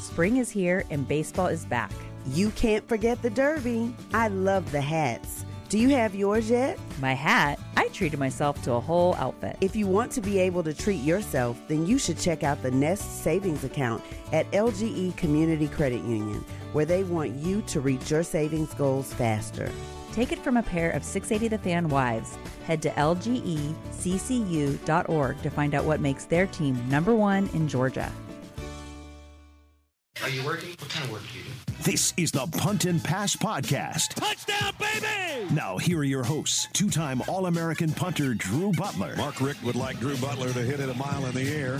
Spring is here and baseball is back. You can't forget the Derby. I love the hats. Do you have yours yet? My hat? I treated myself to a whole outfit. If you want to be able to treat yourself, then you should check out the Nest Savings Account at LGE Community Credit Union, where they want you to reach your savings goals faster. Take it from a pair of 680 The Fan wives. Head to lgeccu.org to find out what makes their team #1 in Georgia. Are you working? What kind of work do you do? This is the Punt and Pass Podcast. Touchdown, baby! Now, here are your hosts, two-time All-American punter Drew Butler. Mark Richt would like Drew Butler to hit it a mile in the air.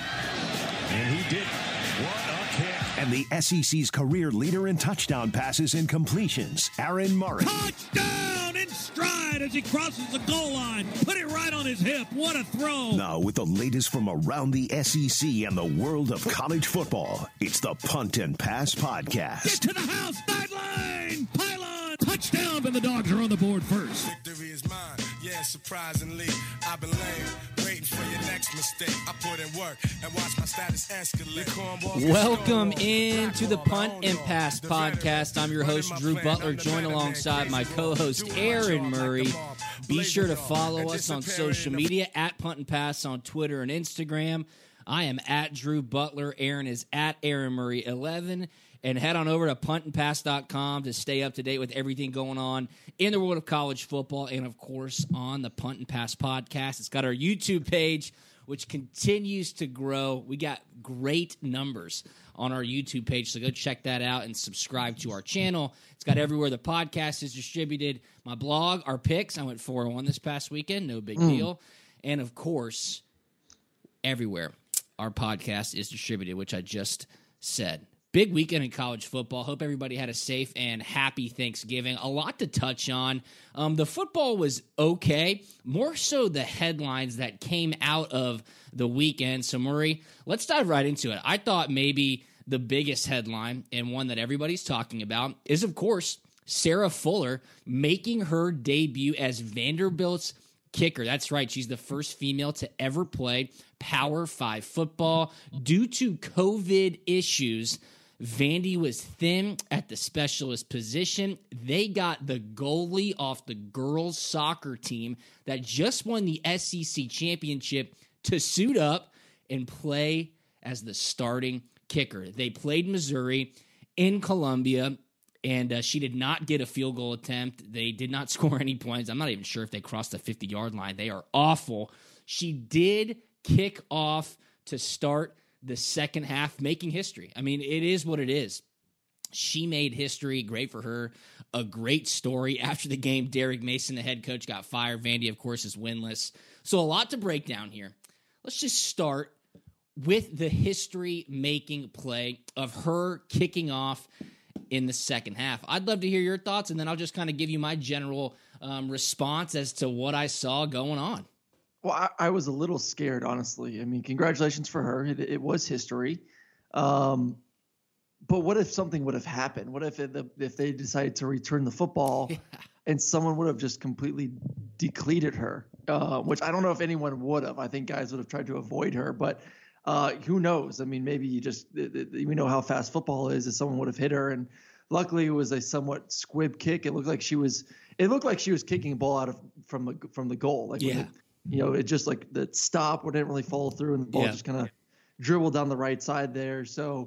And he did. What a kick. And the SEC's career leader in touchdown passes and completions, Aaron Murray. Touchdown in stride as he crosses the goal line. Put it right on his hip. What a throw. Now, with the latest from around the SEC and the world of college football, it's the Punt and Pass Podcast. Get to the house. Sideline. Pylon. Touchdown. And the Dogs are on the board first. Victory is mine. Yeah, surprisingly. I've been lame. Waiting for your next mistake. I put in work and watch my status escalate. Welcome into the Punt and Pass Podcast. I'm your host, Drew Butler, joined alongside my co-host, Aaron Murray. Be sure to follow us on social media, at Punt and Pass on Twitter and Instagram. I am at Drew Butler. Aaron is at Aaron Murray 11. And head on over to puntandpass.com to stay up to date with everything going on in the world of college football and, of course, on the Punt and Pass Podcast. It's got our YouTube page, which continues to grow. We got great numbers on our YouTube page, so go check that out and subscribe to our channel. It's got everywhere the podcast is distributed. My blog, our picks. I went 4-1 this past weekend. No big deal. And, of course, everywhere our podcast is distributed, which I just said. Big weekend in college football. Hope everybody had a safe and happy Thanksgiving. A lot to touch on. The football was okay, more so the headlines that came out of the weekend. So, Murray, let's dive right into it. I thought maybe the biggest headline and one that everybody's talking about is, of course, Sarah Fuller making her debut as Vanderbilt's kicker. That's right. She's the first female to ever play Power 5 football. Due to COVID issues, Vandy was thin at the specialist position. They got the goalie off the girls' soccer team that just won the SEC championship to suit up and play as the starting kicker. They played Missouri in Columbia, and she did not get a field goal attempt. They did not score any points. I'm not even sure if they crossed the 50-yard line. They are awful. She did kick off to start the second half, making history. I mean, it is what it is. She made history. Great for her. A great story. After the game, Derek Mason, the head coach, got fired. Vandy, of course, is winless. So a lot to break down here. Let's just start with the history-making play of her kicking off in the second half. I'd love to hear your thoughts, and then I'll just kind of give you my general response as to what I saw going on. Well, I was a little scared, honestly. I mean, congratulations for her. It was history. But what if something would have happened? What if they decided to return the football and someone would have just completely decleated her, which I don't know if anyone would have. I think guys would have tried to avoid her, but who knows? I mean, maybe we know how fast football is. If someone would have hit her, and luckily it was a somewhat squib kick. It looked like she was kicking a ball out from the goal. Like, yeah. It just like the stop wouldn't really follow through, and the ball just kind of dribbled down the right side there. So,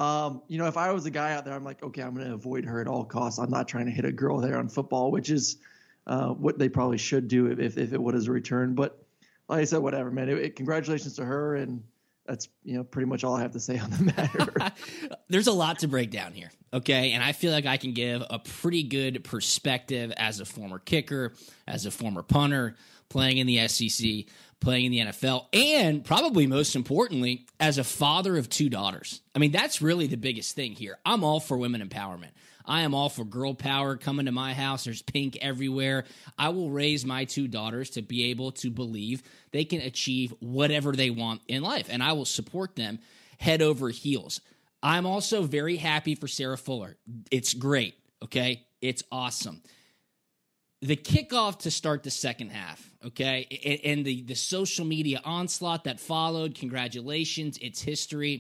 if I was a guy out there, I'm like, okay, I'm going to avoid her at all costs. I'm not trying to hit a girl there on football, which is what they probably should do if it would as a return. But like I said, whatever, man. Congratulations to her, and that's pretty much all I have to say on the matter. There's a lot to break down here, okay? And I feel like I can give a pretty good perspective as a former kicker, as a former punter, playing in the SEC, playing in the NFL, and probably most importantly, as a father of 2 daughters. I mean, that's really the biggest thing here. I'm all for women empowerment. I am all for girl power. Coming to my house, there's pink everywhere. I will raise my 2 daughters to be able to believe they can achieve whatever they want in life, and I will support them head over heels. I'm also very happy for Sarah Fuller. It's great, okay? It's awesome. The kickoff to start the second half, okay, and the social media onslaught that followed, congratulations, it's history.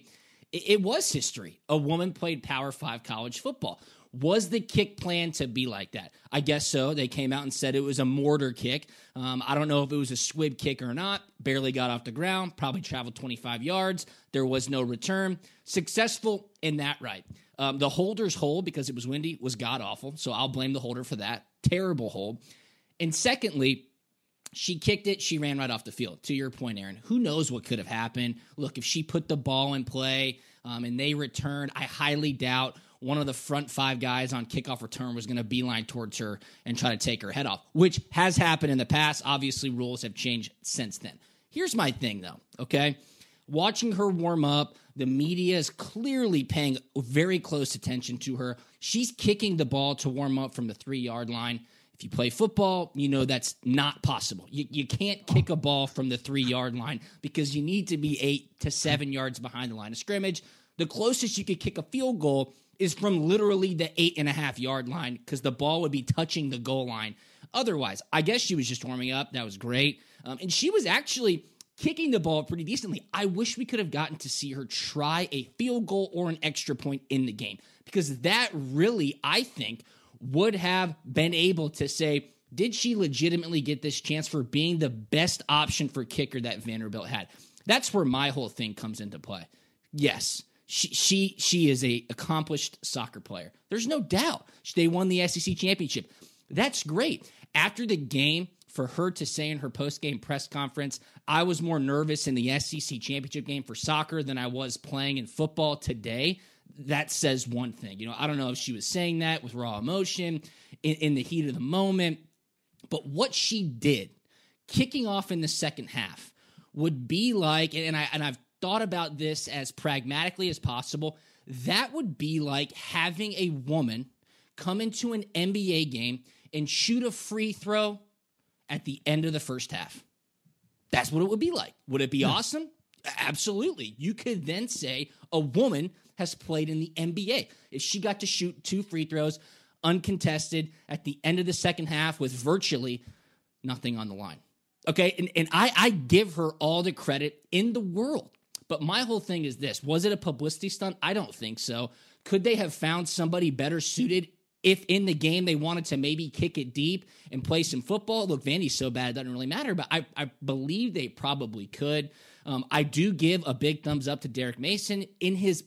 It was history. A woman played Power 5 college football. Was the kick planned to be like that? I guess so. They came out and said it was a mortar kick. I don't know if it was a squib kick or not. Barely got off the ground. Probably traveled 25 yards. There was no return. Successful in that right. The holder's hold, because it was windy, was god-awful. So I'll blame the holder for that. Terrible hold. And secondly, she kicked it. She ran right off the field. To your point, Aaron, who knows what could have happened? Look, if she put the ball in play and they returned, I highly doubt one of the front 5 guys on kickoff return was going to beeline towards her and try to take her head off, which has happened in the past. Obviously, rules have changed since then. Here's my thing, though, okay? Watching her warm up, the media is clearly paying very close attention to her. She's kicking the ball to warm up from the 3-yard line. If you play football, you know that's not possible. You can't kick a ball from the 3-yard line because you need to be 8 to 7 yards behind the line of scrimmage. The closest you could kick a field goal is from literally the 8.5-yard line because the ball would be touching the goal line. Otherwise, I guess she was just warming up. That was great. And she was actually kicking the ball pretty decently. I wish we could have gotten to see her try a field goal or an extra point in the game because that really, I think, would have been able to say, did she legitimately get this chance for being the best option for kicker that Vanderbilt had? That's where my whole thing comes into play. Yes, she is a accomplished soccer player. There's no doubt. They won the SEC championship. That's great. After the game, for her to say in her post-game press conference, I was more nervous in the SEC championship game for soccer than I was playing in football today. That says one thing. You know, I don't know if she was saying that with raw emotion in the heat of the moment, but what she did, kicking off in the second half, would be like, and I've thought about this as pragmatically as possible, that would be like having a woman come into an NBA game and shoot a free throw at the end of the first half. That's what it would be like. Would it be awesome? Absolutely. You could then say a woman has played in the NBA. If she got to shoot 2 free throws uncontested at the end of the second half with virtually nothing on the line. Okay, and I give her all the credit in the world. But my whole thing is this. Was it a publicity stunt? I don't think so. Could they have found somebody better suited if in the game they wanted to maybe kick it deep and play some football? Look, Vandy's so bad it doesn't really matter, but I believe they probably could. I do give a big thumbs up to Derek Mason. In his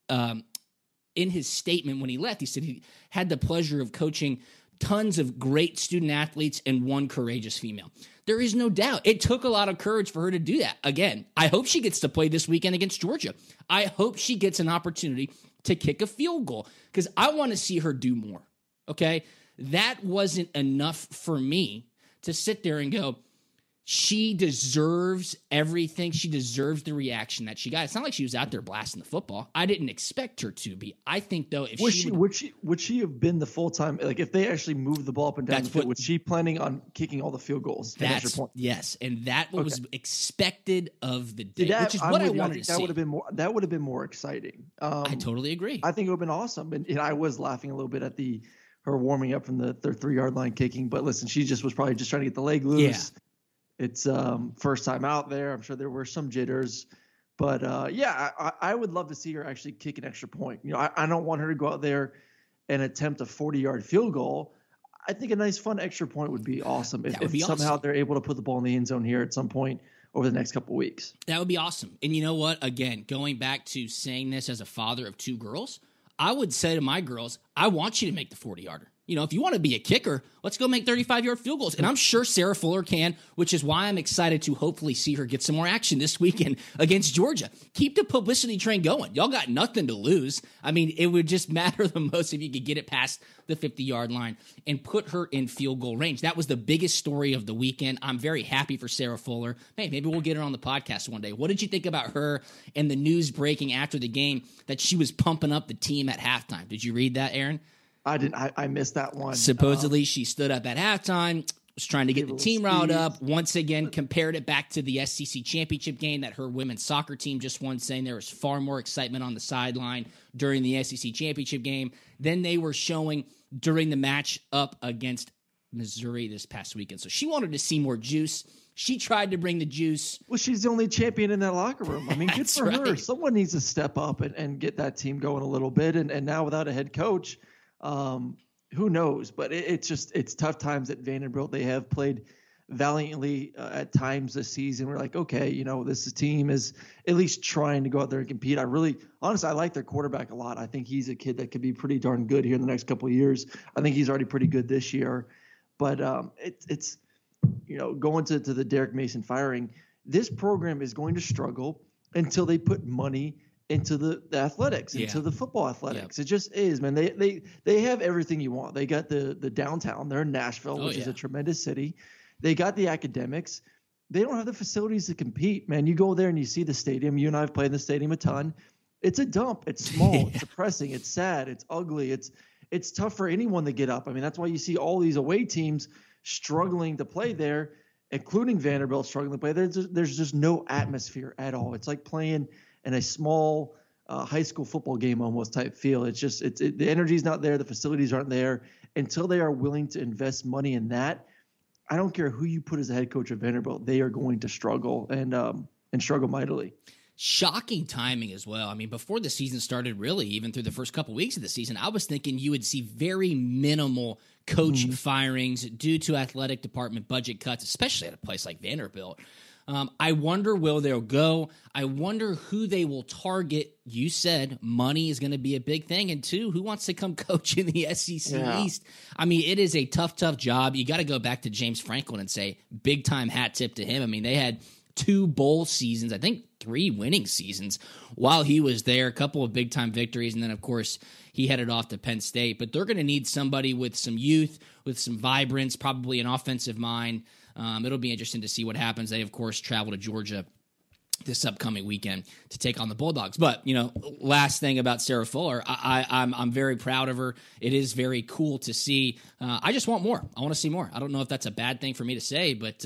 statement when he left, he said he had the pleasure of coaching tons of great student athletes and one courageous female. There is no doubt. It took a lot of courage for her to do that. Again, I hope she gets to play this weekend against Georgia. I hope she gets an opportunity to kick a field goal because I want to see her do more, okay? That wasn't enough for me to sit there and go, she deserves everything. She deserves the reaction that she got. It's not like she was out there blasting the football. I didn't expect her to be. I think, though, if would she have been the full-time, like if they actually moved the ball up and down the field, was she planning on kicking all the field goals? That's point? Yes, and that was expected of the day, which is what I wanted to see. That would have been more exciting. I totally agree. I think it would have been awesome, and I was laughing a little bit at her warming up from the 3-yard line kicking. But listen, she was probably just trying to get the leg loose. Yeah. It's first time out there. I'm sure there were some jitters. But, I would love to see her actually kick an extra point. You know, I don't want her to go out there and attempt a 40-yard field goal. I think a nice, fun extra point would be awesome if somehow they're able to put the ball in the end zone here at some point over the next couple of weeks. That would be awesome. And you know what? Again, going back to saying this as a father of 2 girls, I would say to my girls, I want you to make the 40-yarder. You know, if you want to be a kicker, let's go make 35-yard field goals. And I'm sure Sarah Fuller can, which is why I'm excited to hopefully see her get some more action this weekend against Georgia. Keep the publicity train going. Y'all got nothing to lose. I mean, it would just matter the most if you could get it past the 50-yard line and put her in field goal range. That was the biggest story of the weekend. I'm very happy for Sarah Fuller. Hey, maybe we'll get her on the podcast one day. What did you think about her and the news breaking after the game that she was pumping up the team at halftime? Did you read that, Aaron? I didn't. I missed that one. Supposedly, she stood up at halftime, was trying to get the team riled up. Once again, compared it back to the SEC championship game that her women's soccer team just won, saying there was far more excitement on the sideline during the SEC championship game than they were showing during the match up against Missouri this past weekend. So she wanted to see more juice. She tried to bring the juice. Well, she's the only champion in that locker room. I mean, good for her. Right. Someone needs to step up and get that team going a little bit. And now without a head coach, who knows? But it's tough times at Vanderbilt. They have played valiantly at times this season. We're like, okay, this team is at least trying to go out there and compete. Honestly, I like their quarterback a lot. I think he's a kid that could be pretty darn good here in the next couple of years. I think he's already pretty good this year. But it's going to the Derek Mason firing, this program is going to struggle until they put money into the athletics, into the football athletics. It just is, man. They have everything you want. They got the downtown. They're in Nashville, which is a tremendous city. They got the academics. They don't have the facilities to compete, man. You go there and you see the stadium. You and I have played in the stadium a ton. It's a dump. It's small. It's depressing. It's sad. It's ugly. It's tough for anyone to get up. I mean, that's why you see all these away teams struggling to play there, including Vanderbilt struggling to play. There's just no atmosphere at all. It's like playing in a small high school football game almost type feel. It's just the energy's not there. The facilities aren't there. Until they are willing to invest money in that, I don't care who you put as the head coach of Vanderbilt, they are going to struggle and struggle mightily. Shocking timing as well. I mean, before the season started, really, even through the first couple weeks of the season, I was thinking you would see very minimal coach firings due to athletic department budget cuts, especially at a place like Vanderbilt. I wonder where they'll go. I wonder who they will target. You said money is going to be a big thing. And two, who wants to come coach in the SEC East? I mean, it is a tough job. You got to go back to James Franklin and say big time hat tip to him. I mean, they had 2 bowl seasons, I think 3 winning seasons while he was there, a couple of big time victories. And then, of course, he headed off to Penn State. But they're going to need somebody with some youth, with some vibrance, probably an offensive mind. It'll be interesting to see what happens. They, of course, travel to Georgia this upcoming weekend to take on the Bulldogs. But, last thing about Sarah Fuller, I'm very proud of her. It is very cool to see. I just want more. I want to see more. I don't know if that's a bad thing for me to say, but,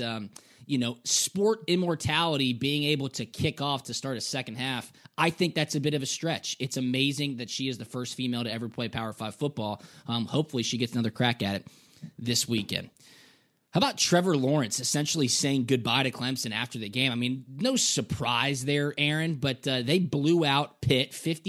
sport immortality, being able to kick off to start a second half, I think that's a bit of a stretch. It's amazing that she is the first female to ever play Power 5 football. Hopefully she gets another crack at it this weekend. How about Trevor Lawrence essentially saying goodbye to Clemson after the game? I mean, no surprise there, Aaron, but they blew out Pitt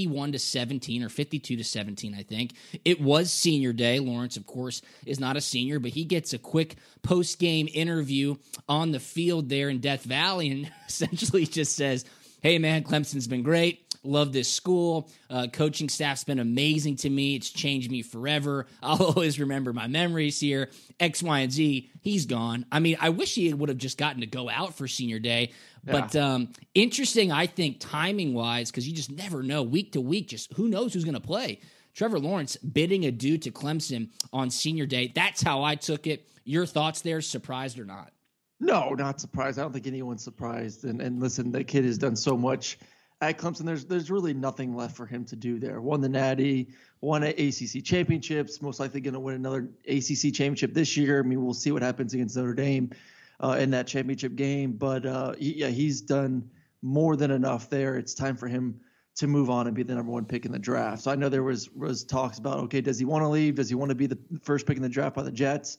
51-17 or 52-17, I think. It was senior day. Lawrence, of course, is not a senior, but he gets a quick post-game interview on the field there in Death Valley and essentially just says, hey, man, Clemson's been great. Love this school. Coaching staff's been amazing to me. It's changed me forever. I'll always remember my memories here. X, Y, and Z. He's gone. I mean, I wish he would have just gotten to go out for senior day. But interesting, I think, timing-wise, because you just never know. Week to week, just who knows who's going to play. Trevor Lawrence bidding adieu to Clemson on senior day. That's how I took it. Your thoughts there, surprised or not? No, not surprised. I don't think anyone's surprised. And listen, that kid has done so much at Clemson. There's really nothing left for him to do there. Won the Natty, won ACC championships, most likely going to win another ACC championship this year. I mean, we'll see what happens against Notre Dame in that championship game. But he's done more than enough there. It's time for him to move on and be the number 1 pick in the draft. So I know there was talks about, okay, does he want to leave? Does he want to be the first pick in the draft by the Jets?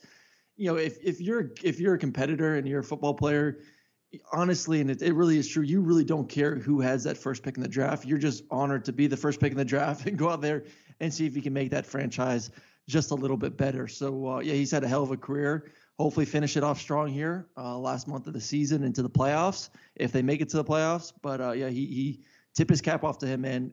If you're a competitor and you're a football player, honestly, and it really is true, you really don't care who has that first pick in the draft. You're just honored to be the first pick in the draft and go out there and see if you can make that franchise just a little bit better. So, he's had a hell of a career. Hopefully finish it off strong here last month of the season into the playoffs, if they make it to the playoffs. But, he tip his cap off to him, man.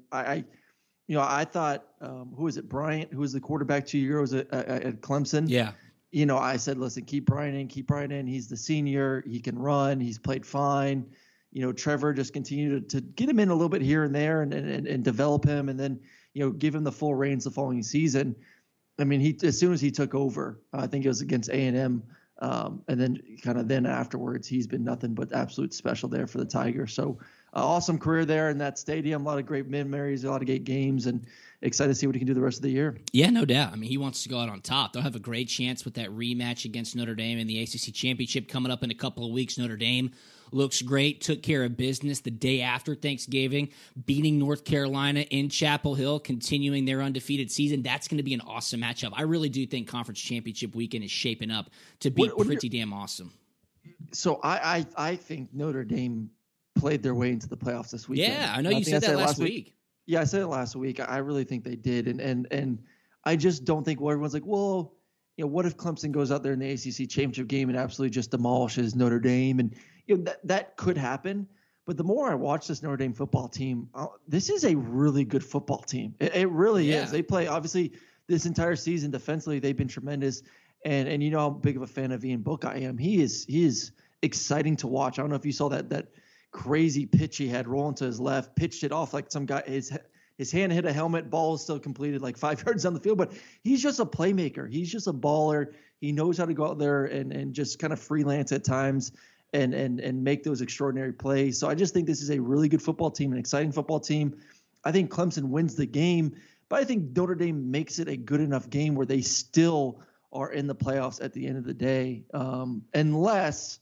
I thought, who is it, Bryant, who was the quarterback 2 years at Clemson? Yeah. I said, listen, keep Bryant in. He's the senior. He can run. He's played fine. Trevor, just continue to get him in a little bit here and there and develop him, and then, give him the full reins the following season. I mean, as soon as he took over, I think it was against A&M, and then afterwards, he's been nothing but absolute special there for the Tigers. So awesome career there in that stadium. A lot of great memories, a lot of great games, and excited to see what he can do the rest of the year. Yeah, no doubt. I mean, he wants to go out on top. They'll have a great chance with that rematch against Notre Dame in the ACC Championship coming up in a couple of weeks. Notre Dame looks great, took care of business the day after Thanksgiving, beating North Carolina in Chapel Hill, continuing their undefeated season. That's going to be an awesome matchup. I really do think Conference Championship weekend is shaping up to be pretty damn awesome. So I think Notre Dame played their way into the playoffs this weekend. Yeah, I know you said that last week. Yeah, I said it last week. I really think they did, and I just don't think everyone's like, well, what if Clemson goes out there in the ACC championship game and absolutely just demolishes Notre Dame, and that could happen. But the more I watch this Notre Dame football team, this is a really good football team. It really is. They play, obviously, this entire season defensively, they've been tremendous. And you know how big of a fan of Ian Book I am. He is exciting to watch. I don't know if you saw that crazy pitch he had rolling to his left, pitched it off like some guy. His hand hit a helmet. Ball is still completed like 5 yards down the field. But he's just a playmaker. He's just a baller. He knows how to go out there and just kind of freelance at times and make those extraordinary plays. So I just think this is a really good football team, an exciting football team. I think Clemson wins the game, but I think Notre Dame makes it a good enough game where they still are in the playoffs at the end of the day, unless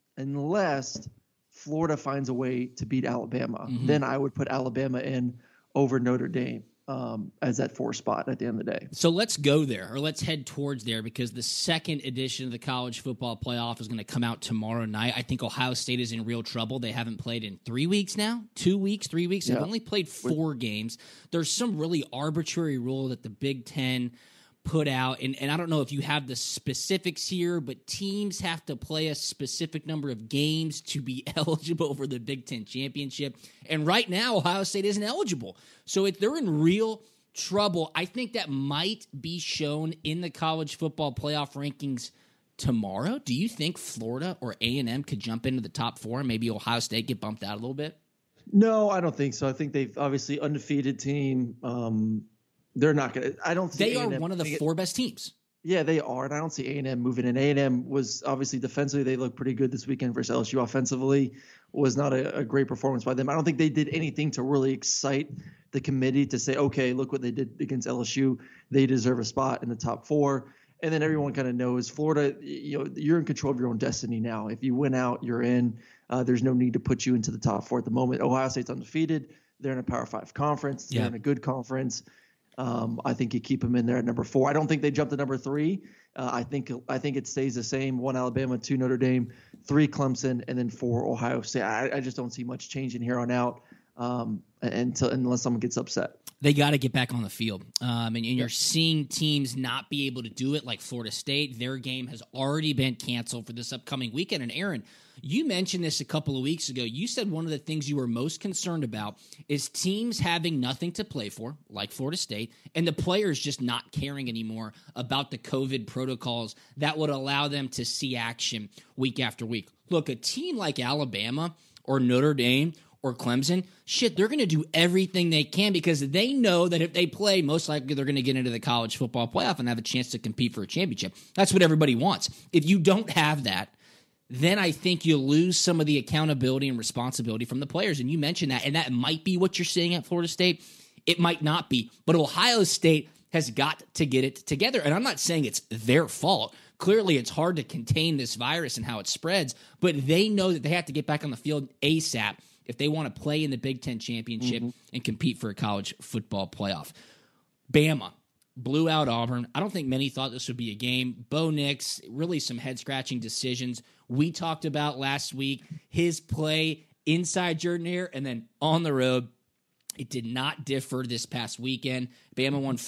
Florida finds a way to beat Alabama. Mm-hmm. Then I would put Alabama in over Notre Dame as that 4 spot at the end of the day. So let's go there, or let's head towards there, because the second edition of the college football playoff is going to come out tomorrow night. I think Ohio State is in real trouble. They haven't played in 3 weeks now, 2 weeks, 3 weeks. They've only played 4 games. There's some really arbitrary rule that the Big Ten put out, and I don't know if you have the specifics here, but teams have to play a specific number of games to be eligible for the Big Ten championship. And right now, Ohio State isn't eligible. So they're in real trouble. I think that might be shown in the college football playoff rankings tomorrow. Do you think Florida or A&M could jump into the top 4 and maybe Ohio State get bumped out a little bit? No, I don't think so. I think they've obviously undefeated team. They're not going to – I don't see They are one of the 4 best teams. Yeah, they are, and I don't see A&M moving in. A&M was obviously defensively, they looked pretty good this weekend versus LSU. Offensively was not a great performance by them. I don't think they did anything to really excite the committee to say, okay, look what they did against LSU. They deserve a spot in the top 4. And then everyone kind of knows Florida, you're in control of your own destiny now. If you win out, you're in. There's no need to put you into the top 4 at the moment. Ohio State's undefeated. They're in a Power 5 conference. They're in a good conference. I think you keep them in there at number 4. I don't think they jump to number 3. I think it stays the same. 1 Alabama, 2 Notre Dame, 3 Clemson, and then 4 Ohio State. I just don't see much changing here on out unless someone gets upset. They got to get back on the field. And you're seeing teams not be able to do it, like Florida State. Their game has already been canceled for this upcoming weekend. And Aaron, you mentioned this a couple of weeks ago. You said one of the things you were most concerned about is teams having nothing to play for, like Florida State, and the players just not caring anymore about the COVID protocols that would allow them to see action week after week. Look, a team like Alabama or Notre Dame or Clemson, they're going to do everything they can because they know that if they play, most likely they're going to get into the college football playoff and have a chance to compete for a championship. That's what everybody wants. If you don't have that, then I think you lose some of the accountability and responsibility from the players. And you mentioned that, and that might be what you're seeing at Florida State. It might not be. But Ohio State has got to get it together. And I'm not saying it's their fault. Clearly, it's hard to contain this virus and how it spreads, but they know that they have to get back on the field ASAP if they want to play in the Big Ten championship and compete for a college football playoff. Bama blew out Auburn. I don't think many thought this would be a game. Bo Nix, really some head-scratching decisions. We talked about last week his play inside Jordan Hare and then on the road. It did not differ this past weekend. Bama won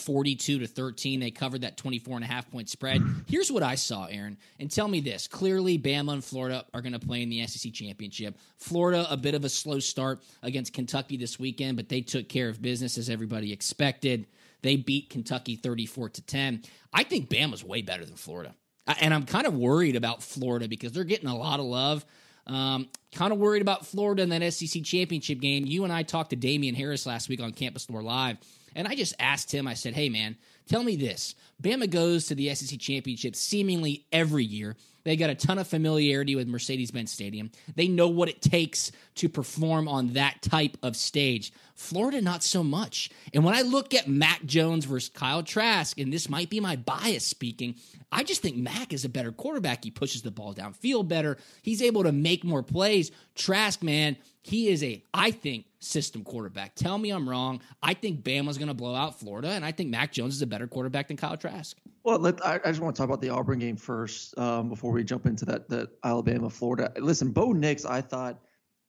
42-13. They covered that 24.5-point spread. Here's what I saw, Aaron, and tell me this. Clearly, Bama and Florida are going to play in the SEC championship. Florida, a bit of a slow start against Kentucky this weekend, but they took care of business as everybody expected. They beat Kentucky 34-10. I think Bama's way better than Florida. And I'm kind of worried about Florida because they're getting a lot of love. Kind of worried about Florida in that SEC championship game. You and I talked to Damian Harris last week on Campus Lore Live, and I just asked him, I said, hey, man, tell me this. Bama goes to the SEC championship seemingly every year. They got a ton of familiarity with Mercedes-Benz Stadium. They know what it takes to perform on that type of stage. Florida, not so much. And when I look at Mac Jones versus Kyle Trask, and this might be my bias speaking, I just think Mac is a better quarterback. He pushes the ball downfield better. He's able to make more plays. Trask, man, he is I think, system quarterback. Tell me I'm wrong. I think Bama's going to blow out Florida, and I think Mac Jones is a better quarterback than Kyle Trask. Well, I just want to talk about the Auburn game first before we jump into that Alabama-Florida. Listen, Bo Nix, I thought,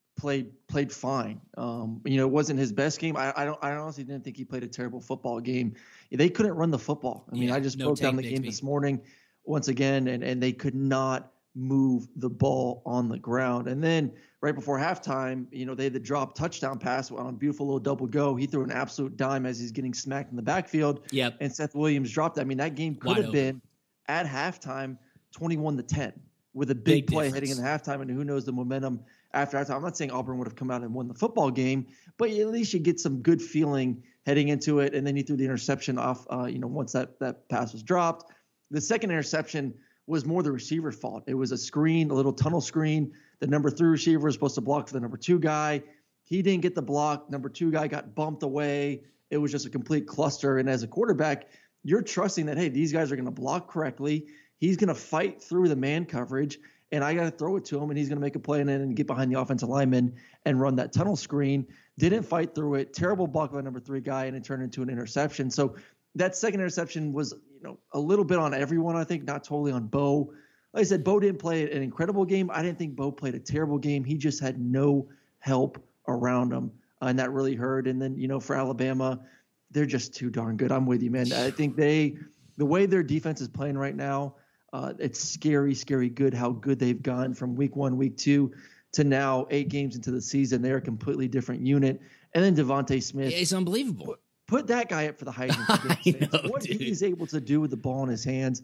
played fine. It wasn't his best game. I honestly didn't think he played a terrible football game. They couldn't run the football. I mean, I just broke down the game this morning once again, and they could not move the ball on the ground. And then right before halftime, they had the drop touchdown pass on a beautiful little double go. He threw an absolute dime as he's getting smacked in the backfield. Yep. And Seth Williams dropped. I mean, that game could have been at halftime 21-10 with a big play heading into halftime, and who knows the momentum after halftime. I'm not saying Auburn would have come out and won the football game, but at least you get some good feeling heading into it. And then he threw the interception off, once that pass was dropped. The second interception was more the receiver's fault. It was a screen, a little tunnel screen. The number 3 receiver was supposed to block for the number 2 guy. He didn't get the block. Number 2 guy got bumped away. It was just a complete cluster. And as a quarterback, you're trusting that, hey, these guys are going to block correctly. He's going to fight through the man coverage, and I got to throw it to him, and he's going to make a play and then get behind the offensive lineman and run that tunnel screen. Didn't fight through it. Terrible block by number 3 guy, and it turned into an interception. So that second interception was, a little bit on everyone, I think, not totally on Bo. Like I said, Bo didn't play an incredible game. I didn't think Bo played a terrible game. He just had no help around him, and that really hurt. And then, for Alabama, they're just too darn good. I'm with you, man. I think the way their defense is playing right now, it's scary, scary good how good they've gone from week 1, week 2 to now 8 games into the season. They're a completely different unit. And then Devontae Smith. It's unbelievable. Put that guy up for the Heisman. What he's able to do with the ball in his hands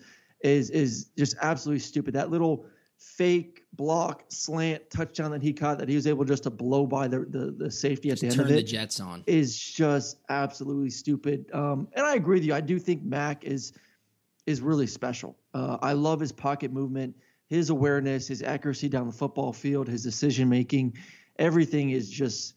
is just absolutely stupid. That little fake block slant touchdown that he caught that he was able just to blow by the safety at the end of it. Turn the Jets on. Is just absolutely stupid. And I agree with you. I do think Mac is really special. I love his pocket movement, his awareness, his accuracy down the football field, his decision making. Everything is just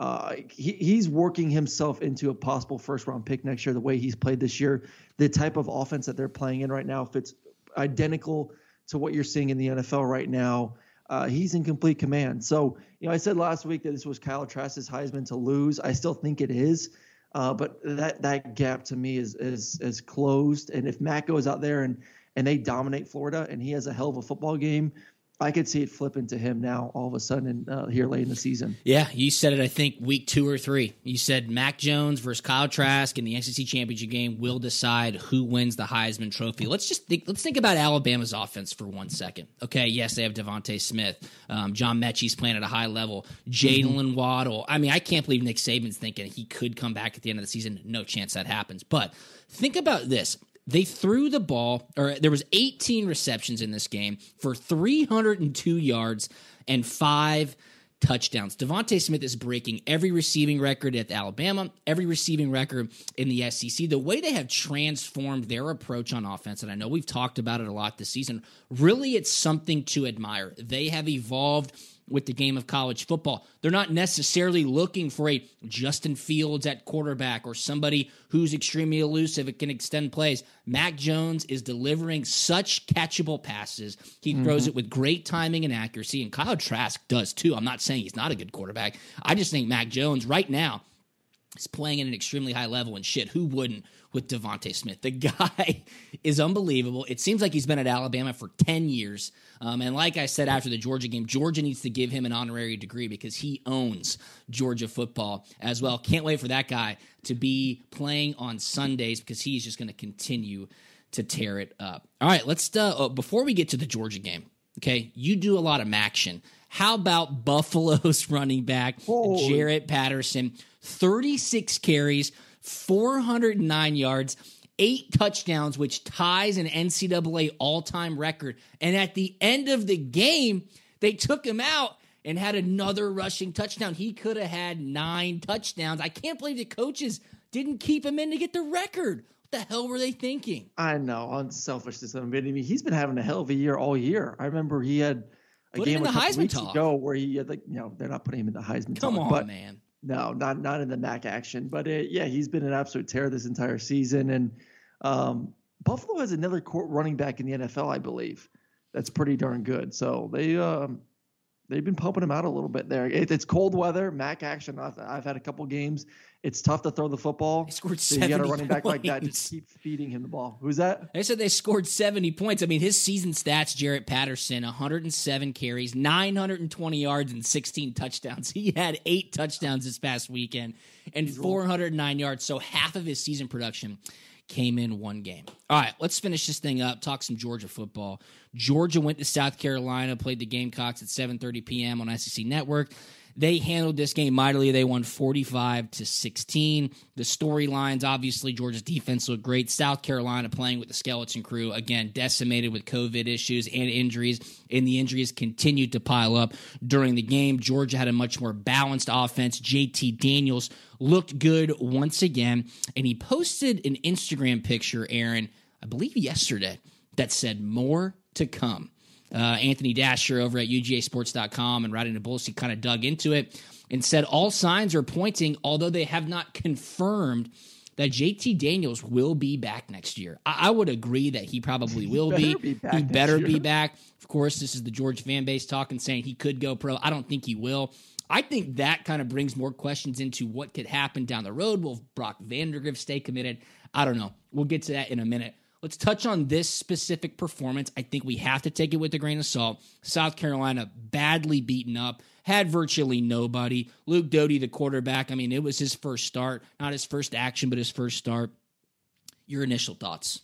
he's working himself into a possible first-round pick next year. The way he's played this year, the type of offense that they're playing in right now fits identical to what you're seeing in the NFL right now. He's in complete command. So, I said last week that this was Kyle Trask's Heisman to lose. I still think it is. But that gap to me is closed. And if Mac goes out there and they dominate Florida and he has a hell of a football game, I could see it flipping to him now all of a sudden here late in the season. Yeah, you said it, I think, week 2 or 3. You said Mac Jones versus Kyle Trask in the SEC championship game will decide who wins the Heisman Trophy. Let's think about Alabama's offense for 1 second. Okay, yes, they have Devontae Smith. John Mechie's playing at a high level. Jalen Waddle. I mean, I can't believe Nick Saban's thinking he could come back at the end of the season. No chance that happens. But think about this. They threw the ball, or there was 18 receptions in this game for 302 yards and 5 touchdowns. Devontae Smith is breaking every receiving record at Alabama, every receiving record in the SEC. The way they have transformed their approach on offense, and I know we've talked about it a lot this season, really it's something to admire. They have evolved with the game of college football. They're not necessarily looking for a Justin Fields at quarterback or somebody who's extremely elusive and can extend plays. Mac Jones is delivering such catchable passes. He throws it with great timing and accuracy, and Kyle Trask does too. I'm not saying he's not a good quarterback. I just think Mac Jones right now is playing at an extremely high level, and shit, who wouldn't with Devontae Smith? The guy is unbelievable. It seems like he's been at Alabama for 10 years. And like I said after the Georgia game, Georgia needs to give him an honorary degree because he owns Georgia football as well. Can't wait for that guy to be playing on Sundays because he's just going to continue to tear it up. All right, let's before we get to the Georgia game, okay, you do a lot of Maction. How about Buffalo's running back, Jarrett Patterson? 36 carries, 409 yards, 8 touchdowns, which ties an NCAA all-time record. And at the end of the game, they took him out and had another rushing touchdown. He could have had 9 touchdowns. I can't believe the coaches didn't keep him in to get the record. What the hell were they thinking? I know, unselfishness. I mean, he's been having a hell of a year all year. I remember he had a game a couple weeks ago where he had, they're not putting him in the Heisman talk. Come on, man. No, not in the MAC action. But, yeah, he's been an absolute terror this entire season. And Buffalo has another running back in the NFL, I believe, that's pretty darn good. So they've been pumping him out a little bit there. It's cold weather, MAC action. I've had a couple games. It's tough to throw the football. They scored so 70 you got a running back points. like that, just keep feeding him the ball. Who's that? They said they scored 70 points. I mean, his season stats, Jarrett Patterson, 107 carries, 920 yards, and 16 touchdowns. He had 8 touchdowns this past weekend and 409 yards, so half of his season production came in one game. All right, let's finish this thing up, talk some Georgia football. Georgia went to South Carolina, played the Gamecocks at 7:30 p.m. on SEC Network. They handled this game mightily. They won 45-16. The storylines, obviously, Georgia's defense looked great. South Carolina playing with the skeleton crew, again, decimated with COVID issues and injuries, and the injuries continued to pile up during the game. Georgia had a much more balanced offense. JT Daniels looked good once again, and he posted an Instagram picture, Aaron, I believe yesterday, that said more to come. Anthony Dasher over at UGAsports.com and Riding the Bulls, he kind of dug into it and said all signs are pointing, although they have not confirmed, that JT Daniels will be back next year. I would agree that he probably will be. He better be back. Of course, this is the Georgia fan base talking, saying he could go pro. I don't think he will. I think that kind of brings more questions into what could happen down the road. Will Brock Vandagriff stay committed? I don't know. We'll get to that in a minute. Let's touch on this specific performance. I think we have to take it with a grain of salt. South Carolina badly beaten up, had virtually nobody. Luke Doty, the quarterback, I mean, it was his first start. Not his first action, but his first start. Your initial thoughts?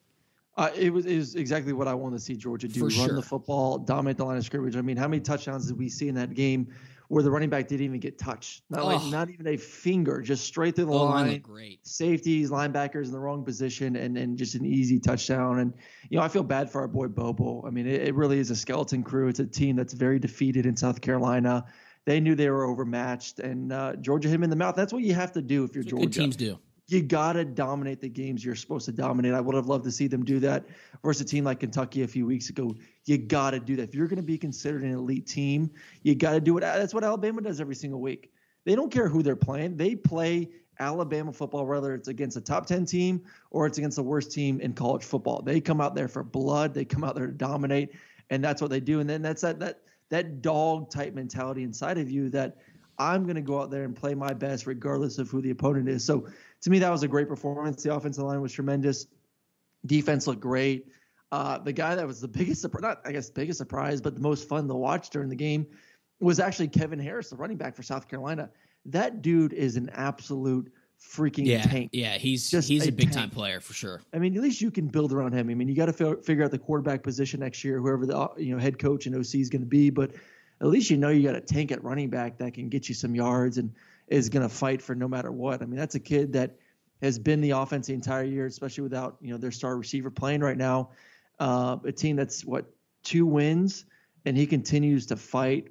It was exactly what I wanted to see Georgia do. Run the football, dominate the line of scrimmage. I mean, how many touchdowns did we see in that game where the running back didn't even get touched? Not even a finger, just straight through the line. Great. Safeties, linebackers in the wrong position, and just an easy touchdown. And, I feel bad for our boy Bobo. I mean, it really is a skeleton crew. It's a team that's very defeated in South Carolina. They knew they were overmatched, and Georgia hit him in the mouth. That's what you have to do if you're Georgia. Good teams do. You got to dominate the games you're supposed to dominate. I would have loved to see them do that versus a team like Kentucky a few weeks ago. You got to do that. If you're going to be considered an elite team, you got to do it. That's what Alabama does every single week. They don't care who they're playing. They play Alabama football, whether it's against a top 10 team or it's against the worst team in college football. They come out there for blood. They come out there to dominate, and that's what they do. And then that's that dog-type mentality inside of you that I'm going to go out there and play my best regardless of who the opponent is. So, to me, that was a great performance. The offensive line was tremendous. Defense looked great. The guy that was the biggest surprise, not I guess biggest surprise, but the most fun to watch during the game was actually Kevin Harris, the running back for South Carolina. That dude is an absolute freaking tank. Yeah, he's a big-time player for sure. I mean, at least you can build around him. I mean, you got to figure out the quarterback position next year, whoever the head coach and OC is going to be. But at least you got a tank at running back that can get you some yards and is going to fight for no matter what. I mean, that's a kid that has been the offense the entire year, especially without their star receiver playing right now. A team that's 2 wins, and he continues to fight.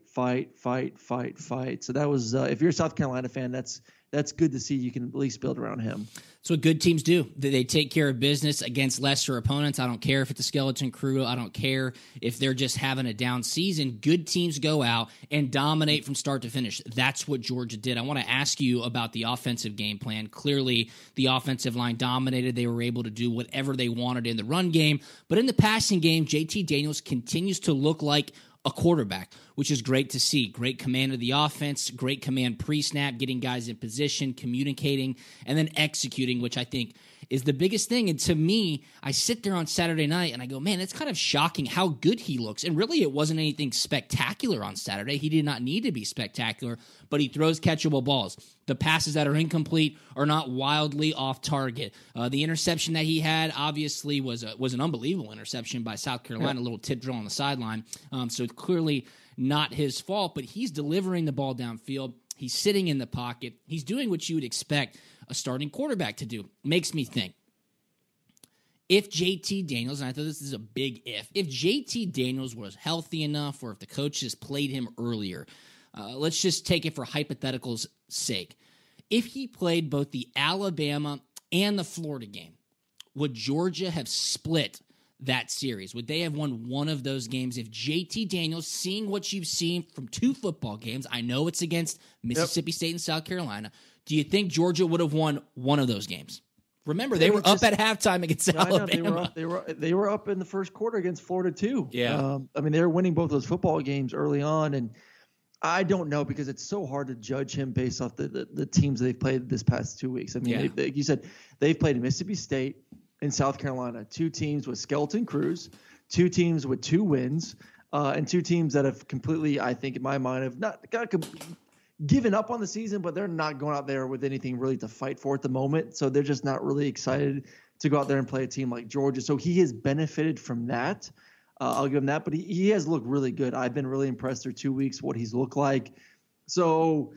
So that was if you're a South Carolina fan, that's good to see. You can at least build around him. That's what good teams do. They take care of business against lesser opponents. I don't care if it's a skeleton crew. I don't care if they're just having a down season. Good teams go out and dominate from start to finish. That's what Georgia did. I want to ask you about the offensive game plan. Clearly, the offensive line dominated. They were able to do whatever they wanted in the run game. But in the passing game, JT Daniels continues to look like a quarterback, which is great to see. Great command of the offense, great command pre-snap, getting guys in position, communicating, and then executing, which I think is the biggest thing. And to me, I sit there on Saturday night and I go, man, it's kind of shocking how good he looks. And really, it wasn't anything spectacular on Saturday. He did not need to be spectacular, but he throws catchable balls. The passes that are incomplete are not wildly off target. The interception that he had obviously was an unbelievable interception by South Carolina, a little tip drill on the sideline. So it's clearly not his fault, but he's delivering the ball downfield. He's sitting in the pocket. He's doing what you would expect a starting quarterback to do. Makes me think, if JT Daniels, and I thought this is a big if JT Daniels was healthy enough, or if the coaches played him earlier, let's just take it for hypothetical's sake. If he played both the Alabama and the Florida game, would Georgia have split that series? Would they have won one of those games if JT Daniels, seeing what you've seen from 2 football games, I know it's against Mississippi State and South Carolina, do you think Georgia would have won one of those games? Remember, they were up at halftime against Alabama. They were up in the first quarter against Florida too. Yeah. I mean, they were winning both those football games early on, and I don't know because it's so hard to judge him based off the teams they've played this past 2 weeks. I mean, like you said, they've played Mississippi State and South Carolina, 2 teams with skeleton crews, 2 teams with 2 wins, and 2 teams that have completely, I think, in my mind, have not given up on the season, but they're not going out there with anything really to fight for at the moment. So they're just not really excited to go out there and play a team like Georgia. So he has benefited from that. I'll give him that, but he has looked really good. I've been really impressed through 2 weeks what he's looked like. So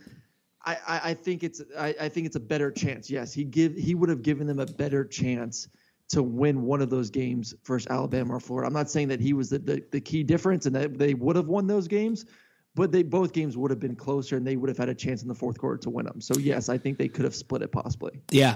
I think it's a better chance. Yes, he would have given them a better chance to win one of those games versus Alabama or Florida. I'm not saying that he was the key difference and that they would have won those games, but both games would have been closer and they would have had a chance in the fourth quarter to win them. So, yes, I think they could have split it possibly. Yeah.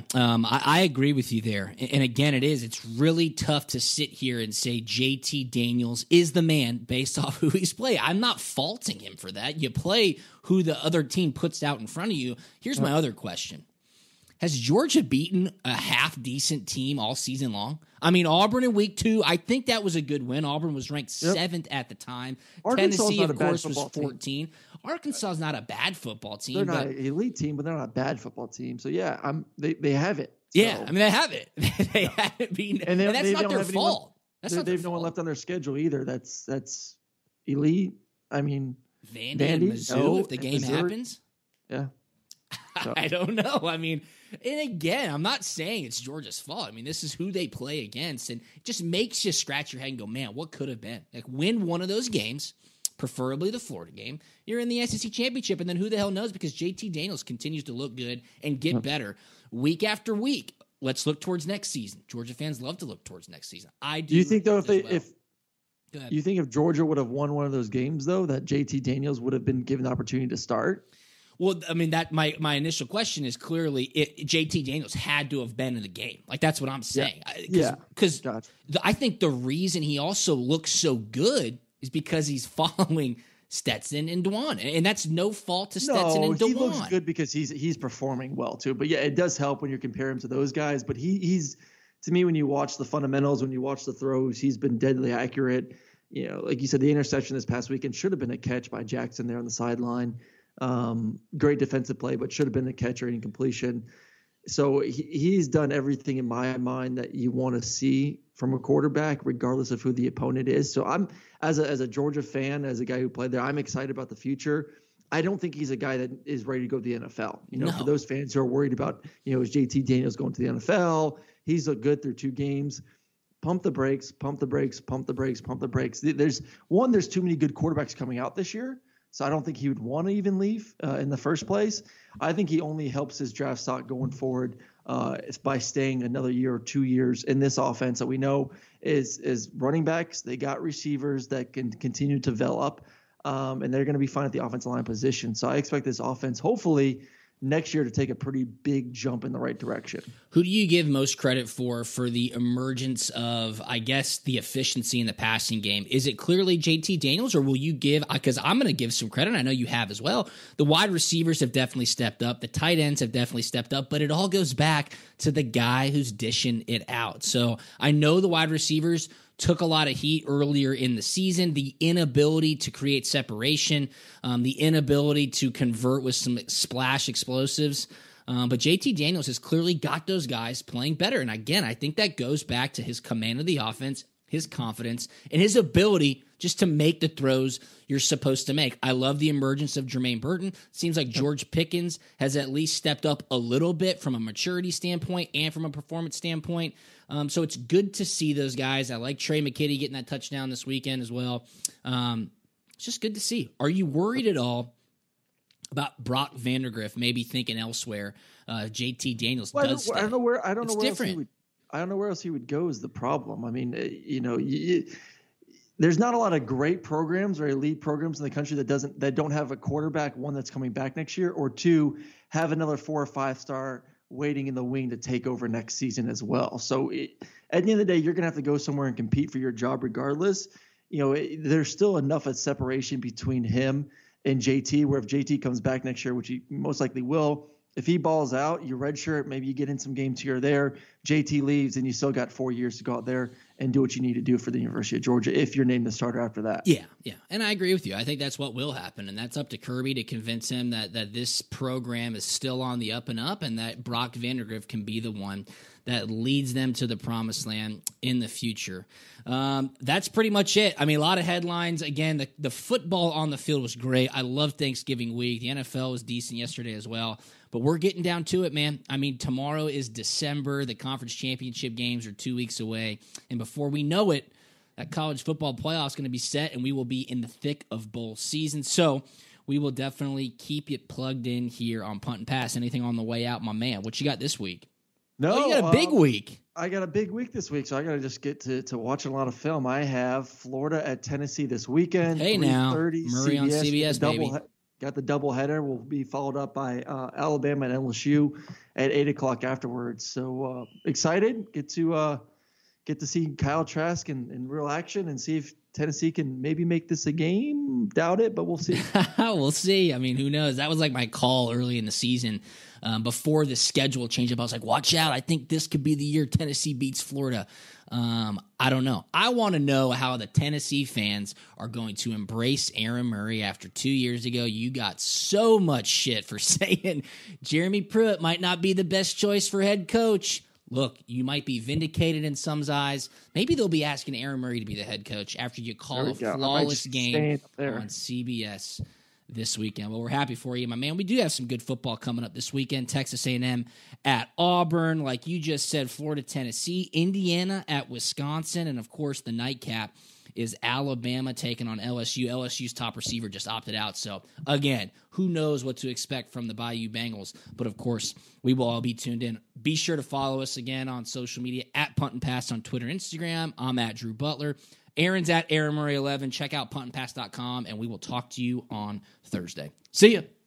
I agree with you there. And again, it's really tough to sit here and say JT Daniels is the man based off who he's played. I'm not faulting him for that. You play who the other team puts out in front of you. Here's my other question. Has Georgia beaten a half-decent team all season long? I mean, Auburn in week 2, I think that was a good win. Auburn was ranked 7th at the time. Tennessee, of course, was 14. Arkansas is not a bad football team. They're not an elite team, but they're not a bad football team. So, yeah, they have it. So. Yeah, I mean, they have it. They haven't beaten, and that's not their fault. They have no one left on their schedule either. That's elite. I mean, Vandy and Mizzou, if the game happens. Yeah. So. I don't know. I mean, and again, I'm not saying it's Georgia's fault. I mean, this is who they play against, and it just makes you scratch your head and go, man, what could have been? Like, win one of those games, preferably the Florida game. You're in the SEC championship, and then who the hell knows? Because JT Daniels continues to look good and get better week after week. Let's look towards next season. Georgia fans love to look towards next season. I do. Do you think though, if Georgia would have won one of those games though, that JT Daniels would have been given the opportunity to start? Well, I mean, that my initial question is clearly JT Daniels had to have been in the game. Like, that's what I'm saying. Because I think the reason he also looks so good is because he's following Stetson and DeJuan. And that's no fault to Stetson and DeJuan. He looks good because he's performing well, too. But, yeah, it does help when you compare him to those guys. But he's to me, when you watch the fundamentals, when you watch the throws, he's been deadly accurate. You know, like you said, the interception this past weekend should have been a catch by Jackson there on the sideline. Great defensive play, but should have been a catch or incompletion. So he's done everything in my mind that you want to see from a quarterback, regardless of who the opponent is. So I'm, as a Georgia fan, as a guy who played there, I'm excited about the future. I don't think he's a guy that is ready to go to the NFL. You know, for those fans who are worried about, is JT Daniels going to the NFL? He's looked good through 2 games. Pump the brakes, pump the brakes, pump the brakes, pump the brakes. There's too many good quarterbacks coming out this year. So I don't think he would want to even leave in the first place. I think he only helps his draft stock going forward by staying another year or 2 years in this offense that we know is running backs. They got receivers that can continue to develop, and they're going to be fine at the offensive line position. So I expect this offense, hopefully, next year to take a pretty big jump in the right direction. Who do you give most credit for the emergence of, I guess, the efficiency in the passing game? Is it clearly JT Daniels, or will you give, because I'm going to give some credit, I know you have as well. The wide receivers have definitely stepped up. The tight ends have definitely stepped up, but it all goes back to the guy who's dishing it out. So I know the wide receivers took a lot of heat earlier in the season, the inability to create separation, the inability to convert with some splash explosives. But JT Daniels has clearly got those guys playing better. And again, I think that goes back to his command of the offense, his confidence, and his ability just to make the throws you're supposed to make. I love the emergence of Jermaine Burton. Seems like George Pickens has at least stepped up a little bit from a maturity standpoint and from a performance standpoint. So it's good to see those guys. I like Trey McKitty getting that touchdown this weekend as well. It's just good to see. Are you worried at all about Brock Vandagriff maybe thinking elsewhere? JT Daniels does stay. I don't know where else he would go is the problem. I mean, there's not a lot of great programs or elite programs in the country that don't have a quarterback, one that's coming back next year, or 2, have another 4 or 5 star waiting in the wing to take over next season as well. So at the end of the day, you're going to have to go somewhere and compete for your job regardless. There's still enough of separation between him and JT, where if JT comes back next year, which he most likely will, If he balls out, you redshirt, maybe you get in some games here or there. JT leaves, and you still got 4 years to go out there and do what you need to do for the University of Georgia if you're named the starter after that. Yeah. And I agree with you. I think that's what will happen, and that's up to Kirby to convince him that this program is still on the up and up and that Brock Vandagriff can be the one that leads them to the promised land in the future. That's pretty much it. I mean, a lot of headlines. Again, the football on the field was great. I love Thanksgiving week. The NFL was decent yesterday as well. But we're getting down to it, man. I mean, tomorrow is December. The conference championship games are 2 weeks away. And before we know it, that college football playoff is going to be set, and we will be in the thick of bowl season. So we will definitely keep it plugged in here on Punt and Pass. Anything on the way out, my man? What you got this week? No, you got a big week. I got a big week this week, so I got to just get to watching a lot of film. I have Florida at Tennessee this weekend. Hey, now. Murray on CBS, baby. Got the doubleheader. Will be followed up by Alabama and LSU at 8 o'clock afterwards. So excited. Get to see Kyle Trask in real action and see if Tennessee can maybe make this a game. Doubt it, but we'll see. We'll see. I mean, who knows? That was like my call early in the season before the schedule changed up. I was like, watch out. I think this could be the year Tennessee beats Florida. I don't know. I want to know how the Tennessee fans are going to embrace Aaron Murray after 2 years ago. You got so much shit for saying Jeremy Pruitt might not be the best choice for head coach. Look, you might be vindicated in some eyes. Maybe they'll be asking Aaron Murray to be the head coach after you call a flawless game on CBS this weekend. Well, we're happy for you, my man. We do have some good football coming up this weekend. Texas A&M at Auburn, like you just said, Florida, Tennessee, Indiana at Wisconsin, and, of course, the nightcap is Alabama taking on LSU. LSU's top receiver just opted out. So, again, who knows what to expect from the Bayou Bengals. But, of course, we will all be tuned in. Be sure to follow us again on social media at Punt and Pass on Twitter and Instagram. I'm at Drew Butler. Aaron's at Aaron Murray 11. Check out puntandpass.com, and we will talk to you on Thursday. See ya.